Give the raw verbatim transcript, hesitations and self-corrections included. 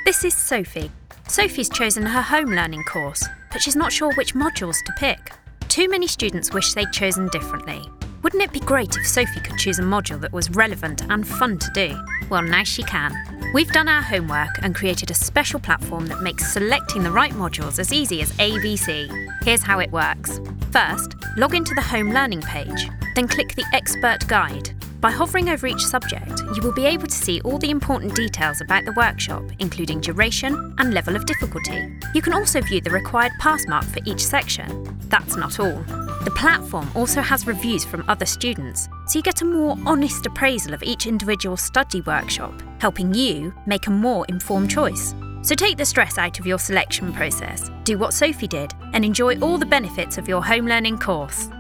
This is Sophie. Sophie's chosen her home learning course, but she's not sure which modules to pick. Too many students wish they'd chosen differently. Wouldn't it be great if Sophie could choose a module that was relevant and fun to do? Well, now she can. We've done our homework and created a special platform that makes selecting the right modules as easy as A B C. Here's how it works. First, log into the home learning page, then click the Expert Guide. By hovering over each subject, you will be able to see all the important details about the workshop, including duration and level of difficulty. You can also view the required pass mark for each section. That's not all. The platform also has reviews from other students, so you get a more honest appraisal of each individual study workshop, helping you make a more informed choice. So take the stress out of your selection process, do what Sophie did, and enjoy all the benefits of your home learning course.